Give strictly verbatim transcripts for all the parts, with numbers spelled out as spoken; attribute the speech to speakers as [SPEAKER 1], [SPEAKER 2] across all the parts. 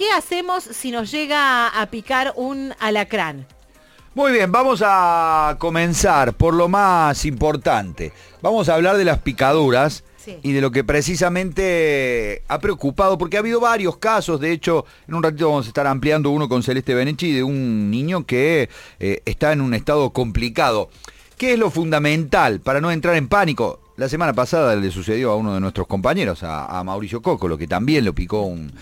[SPEAKER 1] ¿qué hacemos si nos llega a picar un alacrán?
[SPEAKER 2] Muy bien, vamos a comenzar por lo más importante. Vamos a hablar de las picaduras. Sí. Y de lo que precisamente ha preocupado, porque ha habido varios casos. De hecho, en un ratito vamos a estar ampliando uno con Celeste Benechi de un niño que eh, está en un estado complicado. ¿Qué es lo fundamental para no entrar en pánico? La semana pasada le sucedió a uno de nuestros compañeros, a, a Mauricio Cócolo, que también lo picó un...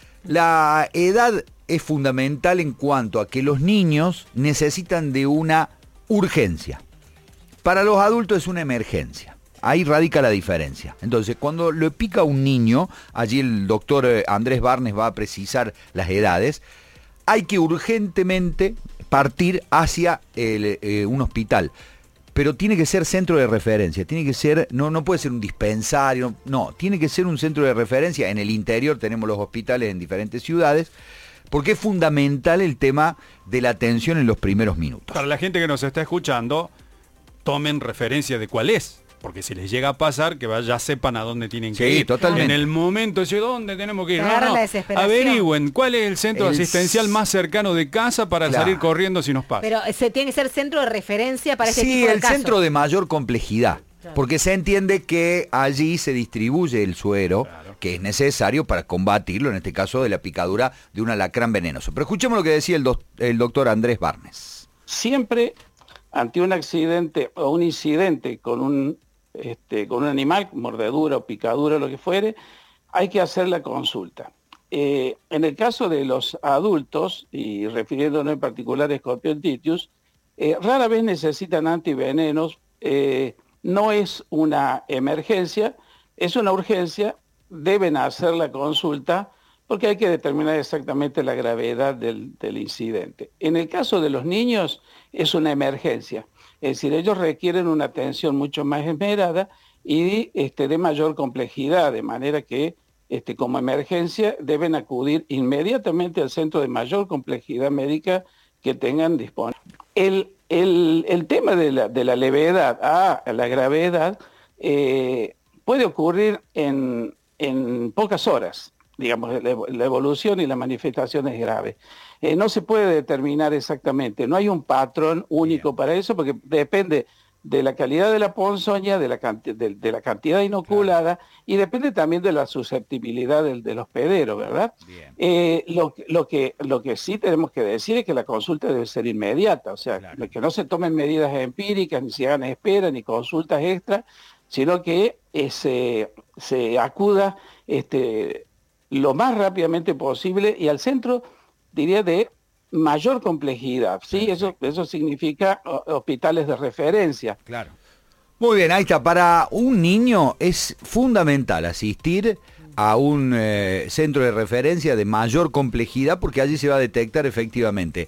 [SPEAKER 2] La edad es fundamental en cuanto a que los niños necesitan de una urgencia. Para los adultos es una emergencia. Ahí radica la diferencia. Entonces, cuando le pica a un niño, allí el doctor Andrés Barnes va a precisar las edades, hay que urgentemente partir hacia el, eh, un hospital. Pero tiene que ser centro de referencia, tiene que ser, no, no puede ser un dispensario, no, tiene que ser un centro de referencia. En el interior tenemos los hospitales en diferentes ciudades, porque es fundamental el tema de la atención en los primeros minutos.
[SPEAKER 3] Para la gente que nos está escuchando, tomen referencia de cuál es. Porque si les llega a pasar, que ya sepan a dónde tienen que
[SPEAKER 2] sí,
[SPEAKER 3] ir.
[SPEAKER 2] Totalmente.
[SPEAKER 3] En el momento, ¿hacia dónde tenemos que ir?
[SPEAKER 1] No, no.
[SPEAKER 3] La averigüen cuál es el centro
[SPEAKER 2] el...
[SPEAKER 3] asistencial más cercano de casa para claro. salir corriendo si nos pasa.
[SPEAKER 1] Pero se tiene que ser centro de referencia para este
[SPEAKER 2] sí,
[SPEAKER 1] tipo de
[SPEAKER 2] el
[SPEAKER 1] casos.
[SPEAKER 2] Centro de mayor complejidad. Claro. Porque se entiende que allí se distribuye el suero, claro. que es necesario para combatirlo, en este caso de la picadura de un alacrán venenoso. Pero escuchemos lo que decía el, do el doctor Andrés Barnes.
[SPEAKER 4] Siempre ante un accidente o un incidente con un Este, con un animal, mordedura o picadura, lo que fuere, hay que hacer la consulta. Eh, en el caso de los adultos, y refiriéndonos en particular a Scorpion-Titius, eh, rara vez necesitan antivenenos, eh, no es una emergencia, es una urgencia, deben hacer la consulta porque hay que determinar exactamente la gravedad del, del incidente. En el caso de los niños, es una emergencia. Es decir, ellos requieren una atención mucho más esmerada y este, de mayor complejidad, de manera que este, como emergencia deben acudir inmediatamente al centro de mayor complejidad médica que tengan disponible. El, el, el tema de la, de la levedad a la gravedad eh, puede ocurrir en, en pocas horas. Digamos, la evolución y la manifestación es grave. Eh, no se puede determinar exactamente, no hay un patrón único Bien. para eso, porque depende de la calidad de la ponzoña, de la, de, de la cantidad inoculada, claro. y depende también de la susceptibilidad del, del hospedero, ¿verdad? Eh, lo, lo, que, lo que sí tenemos que decir es que la consulta debe ser inmediata, o sea, claro. que no se tomen medidas empíricas, ni se hagan esperas, ni consultas extras, sino que eh, se, se acuda... Este, lo más rápidamente posible y al centro, diría, de mayor complejidad. ¿Sí? Eso, eso significa hospitales de referencia.
[SPEAKER 2] Claro. Muy bien, ahí está. Para un niño es fundamental asistir a un eh, centro de referencia de mayor complejidad porque allí se va a detectar efectivamente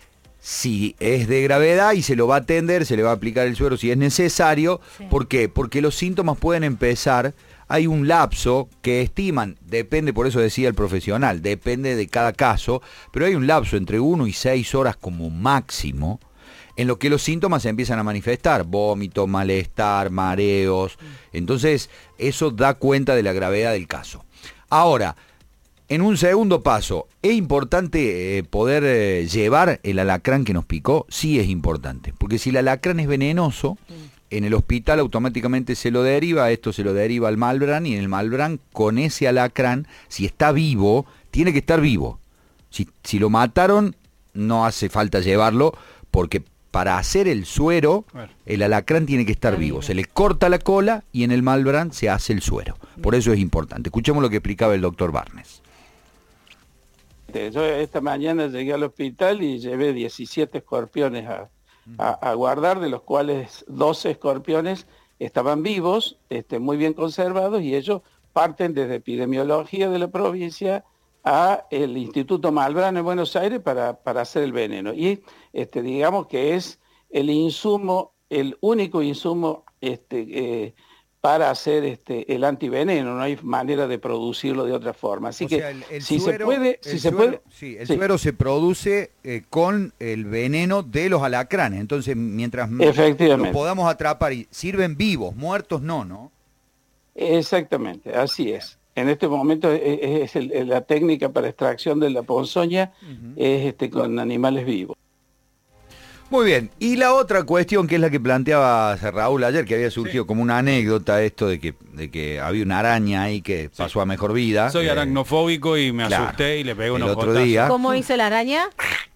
[SPEAKER 2] si es de gravedad y se lo va a atender, se le va a aplicar el suero si es necesario. Sí. ¿Por qué? Porque los síntomas pueden empezar... Hay un lapso que estiman, depende, por eso decía el profesional, depende de cada caso, pero hay un lapso entre uno y seis horas como máximo, en lo que los síntomas se empiezan a manifestar, vómito, malestar, mareos. Entonces, eso da cuenta de la gravedad del caso. Ahora, en un segundo paso, ¿es importante eh, poder eh, llevar el alacrán que nos picó? Sí es importante, porque si el alacrán es venenoso... En el hospital automáticamente se lo deriva, esto se lo deriva al Malbrán, y en el Malbrán, con ese alacrán, si está vivo, tiene que estar vivo. Si, si lo mataron, no hace falta llevarlo, porque para hacer el suero, bueno. el alacrán tiene que estar vivo. Se le corta la cola y en el Malbrán se hace el suero. Por eso es importante. Escuchemos lo que explicaba el doctor Barnes.
[SPEAKER 4] Yo esta mañana llegué al hospital y llevé diecisiete escorpiones a... A, a guardar, de los cuales doce escorpiones estaban vivos, este, muy bien conservados, y ellos parten desde epidemiología de la provincia a el Instituto Malbrán en Buenos Aires para, para hacer el veneno. Y este, digamos que es el insumo, el único insumo este, eh, para hacer este, el antiveneno, no hay manera de producirlo de otra forma. Así o que sea, el, el si suero, se puede... Si se
[SPEAKER 2] suero,
[SPEAKER 4] puede
[SPEAKER 2] sí, el
[SPEAKER 4] sí.
[SPEAKER 2] suero se produce eh, con el veneno de los alacranes, entonces mientras lo podamos atrapar, y sirven vivos, muertos no, ¿no?
[SPEAKER 4] Exactamente, así es. En este momento es, es el, la técnica para extracción de la ponzoña, uh-huh. es este, con animales vivos.
[SPEAKER 2] Muy bien, y la otra cuestión que es la que planteaba Raúl ayer, que había surgido sí. como una anécdota esto de que, de que había una araña ahí que pasó sí. a mejor vida.
[SPEAKER 3] Soy eh, aracnofóbico y me claro, asusté y le pegué un
[SPEAKER 2] otro día.
[SPEAKER 1] ¿Cómo hizo la araña?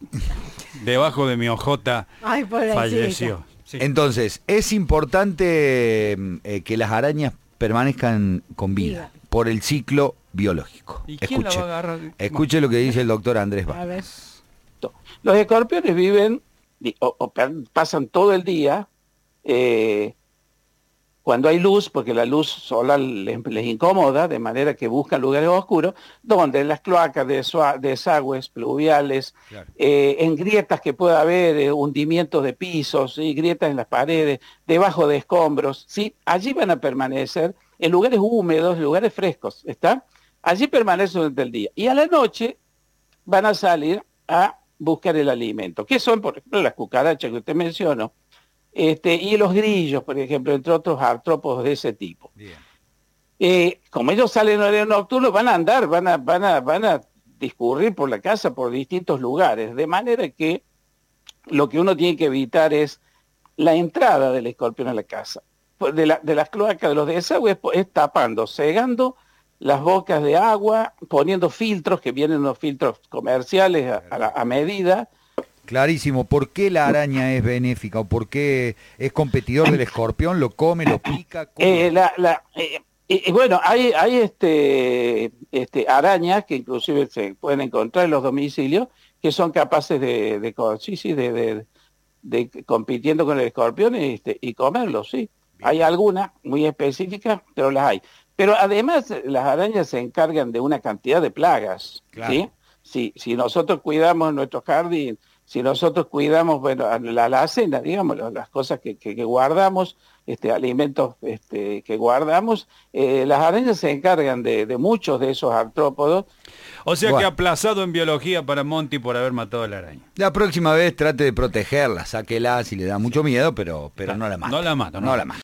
[SPEAKER 3] Debajo de mi ojota Ay, falleció. Sí.
[SPEAKER 2] Entonces, es importante eh, que las arañas permanezcan con vida, vida. por el ciclo biológico.
[SPEAKER 3] ¿Y quién
[SPEAKER 2] escuche,
[SPEAKER 3] la va a agarrar?
[SPEAKER 2] Escuche lo que dice el doctor Andrés Vargas.
[SPEAKER 4] Los escorpiones viven O, o pasan todo el día eh, cuando hay luz, porque la luz solar les, les incomoda, de manera que buscan lugares oscuros, donde en las cloacas, de desagües pluviales, claro. eh, en grietas que pueda haber, eh, hundimientos de pisos, ¿sí? grietas en las paredes, debajo de escombros, ¿sí? allí van a permanecer, en lugares húmedos, lugares frescos, ¿está? Allí permanecen durante el día. Y a la noche van a salir a buscar el alimento, que son, por ejemplo, las cucarachas que usted mencionó, este, y los grillos, por ejemplo, entre otros artrópodos de ese tipo. Eh, como ellos salen en horario nocturno, van a andar, van a, van a, van a discurrir por la casa, por distintos lugares, de manera que lo que uno tiene que evitar es la entrada del escorpión a la casa. De, la, de las cloacas, de los desagües, es tapando, cegando las bocas de agua, poniendo filtros, que vienen unos filtros comerciales a, a, la, a medida.
[SPEAKER 2] Clarísimo. ¿Por qué la araña es benéfica? ¿O por qué es competidor del escorpión? ¿Lo come, lo pica?
[SPEAKER 4] Eh, la, la, eh, eh, bueno, hay, hay este, este, arañas que inclusive se pueden encontrar en los domicilios, que son capaces de, de, sí, sí, de, de, de, de compitiendo con el escorpión y, este, y comerlo, sí. Bien. Hay algunas muy específicas, pero las hay. Pero además las arañas se encargan de una cantidad de plagas, claro. ¿sí? Si, si nosotros cuidamos nuestro jardín, si nosotros cuidamos, bueno, la alacena, digamos, las cosas que, que, que guardamos, este, alimentos este, que guardamos, eh, las arañas se encargan de, de muchos de esos artrópodos.
[SPEAKER 3] O sea bueno. que aplazado en biología para Monty por haber matado a la araña.
[SPEAKER 2] La próxima vez trate de protegerla, sáquela si le da mucho miedo, pero, pero no la mata.
[SPEAKER 3] No la mata, no,
[SPEAKER 2] no la mata.